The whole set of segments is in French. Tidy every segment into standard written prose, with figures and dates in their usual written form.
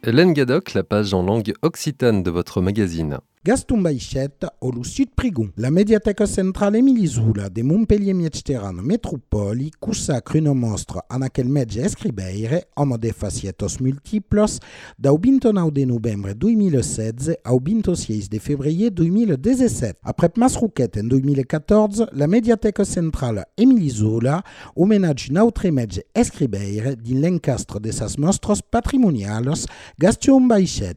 L'Engadoc, la page en langue occitane de votre magazine. Gaston Baichet au Sud Prigon. La médiathèque centrale Émilie Zola de Montpellier Mediterrane Metropoli consacre une mostra a quel mezzo scribere, homo de facietos multiplos, da 29 de novembre 2016 au 26 de février 2017. Après Masrouquet en 2014, la médiathèque centrale Émilie Zola homenage un autre mezzo scribere din l'encastre de sas mostros patrimoniales Gaston Baichet,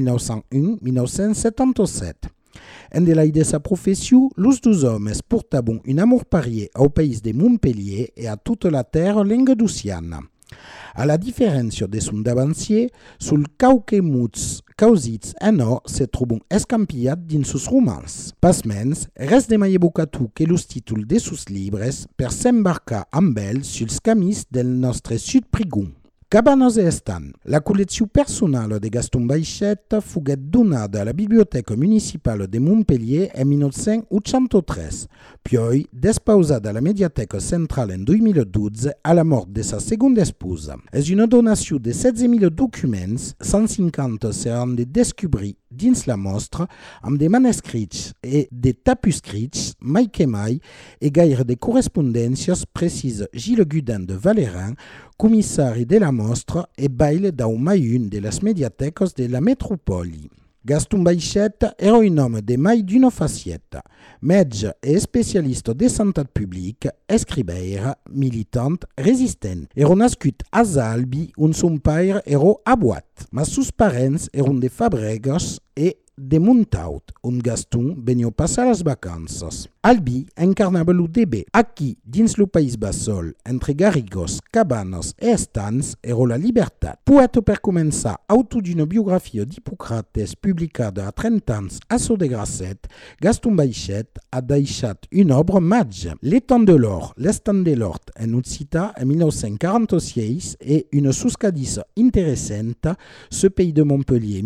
1901-1977. En delaï de sa profession, los deux hommes portaban un amour parier au pays de Montpellier et à toute la terre languedocienne. À la différence de son avancier, sul cauque muts causits no se troben escampillat dins sus romans. Pasmens, res de mai evocatu que los títols de sus libres per s'embarcar amb el suls camis del nostre Sud Prigon. Cabanos e Estan. La collezione personale de Gaston Baichet fuguet donada alla Biblioteca Municipale de Montpellier en 1983, poi despausada alla Mediateca Centrale en 2012 alla mort de sa seconda sposa. Es una donació de 16.000 documents, 150 seran de descobrir dins la mostra, amb de manuscrits e de tapuscrits, mai que mai, e gaire de correspondències, precisa Gilles Gudin de Valérin, comissari de la mostra e baile da mai une de las mediatecas de la metropoli. Gaston Baichet era un homme de mai d'una facieta, metge e specialista de santat public, escribeira, militant, resistent. Era nascut a Zalbi, on son pare era a Boat, mas sus parents eran de Fabregas e de Montaut, on Gaston venia passar las vacances. Albi encarnava l'UDB. Aquí, dins lo País Basol, entre Garrigos, Cabanes e Estans, era la llibertat. Poeta per començar, autor d'una biografia d'Hippocrates publicada a 30 anys a so de Grasset, Gaston Baichet ha deixat una obra magge. L'Étang de l'Or, l'Estand de l'Hort en Occità en 1946 e una suscadissa interessanta, ce pays de Montpellier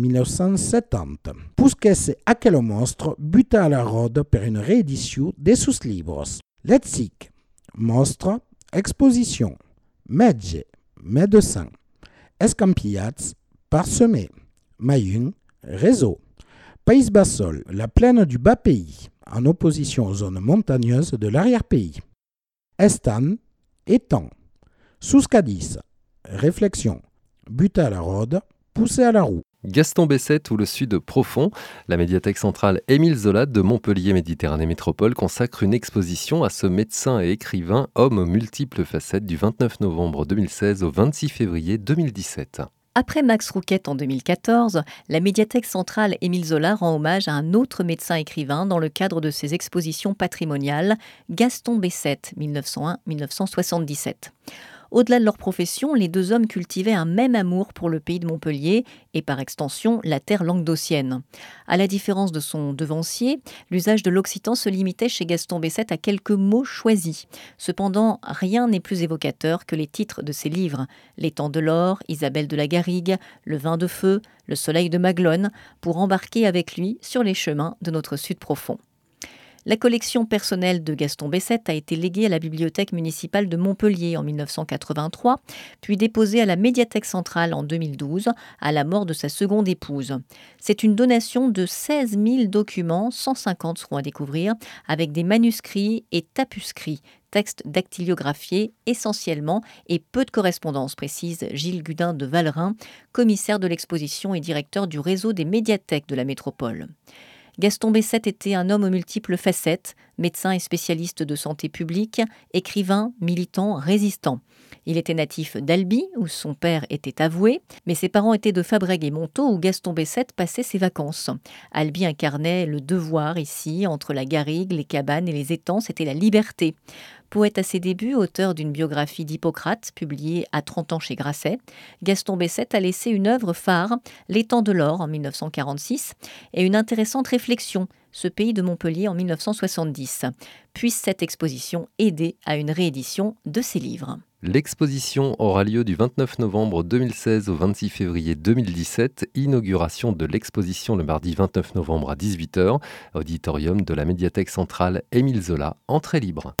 1970. Pusquesse aquel mostre buta a la roda per una reedició de sus libros. Letzic, mostra, exposition, metge, médecin, escampillats, parsemé, Mayun, réseau. Pays Basol, la plaine du bas pays, en opposition aux zones montagneuses de l'arrière-pays. Estan, étang. Suscadis, réflexion, buta à la rode, poussé à la roue. Gaston Baichet ou le Sud profond, la médiathèque centrale Émile Zola de Montpellier Méditerranée Métropole consacre une exposition à ce médecin et écrivain, homme aux multiples facettes, du 29 novembre 2016 au 26 février 2017. Après Max Rouquet en 2014, la médiathèque centrale Émile Zola rend hommage à un autre médecin-écrivain dans le cadre de ses expositions patrimoniales, Gaston Baichet, 1901-1977. Au-delà de leur profession, les deux hommes cultivaient un même amour pour le pays de Montpellier et par extension la terre languedocienne. À la différence de son devancier, l'usage de l'occitan se limitait chez Gaston Baichet à quelques mots choisis. Cependant, rien n'est plus évocateur que les titres de ses livres « L'Étang de l'Or »,« Isabelle de la Garrigue »,« Le vin de feu »,« Le soleil de Maglone » pour embarquer avec lui sur les chemins de notre Sud profond. La collection personnelle de Gaston Baichet a été léguée à la Bibliothèque municipale de Montpellier en 1983, puis déposée à la Médiathèque centrale en 2012, à la mort de sa seconde épouse. C'est une donation de 16 000 documents, 150 seront à découvrir, avec des manuscrits et tapuscrits, textes dactylographiés essentiellement et peu de correspondance, précise Gilles Gudin de Valérin, commissaire de l'exposition et directeur du réseau des médiathèques de la métropole. Gaston Baichet était un homme aux multiples facettes, médecin et spécialiste de santé publique, écrivain, militant, résistant. Il était natif d'Albi, où son père était avoué, mais ses parents étaient de Fabrègues et Montaut, où Gaston Baichet passait ses vacances. Albi incarnait le devoir ici, entre la garrigue, les cabanes et les étangs, c'était la liberté. Poète à ses débuts, auteur d'une biographie d'Hippocrate, publiée à 30 ans chez Grasset, Gaston Baichet a laissé une œuvre phare, L'Étang de l'Or en 1946, et une intéressante réflexion, Ce pays de Montpellier en 1970. Puisse cette exposition aider à une réédition de ses livres. L'exposition aura lieu du 29 novembre 2016 au 26 février 2017. Inauguration de l'exposition le mardi 29 novembre à 18h. Auditorium de la médiathèque centrale Émile Zola. Entrée libre.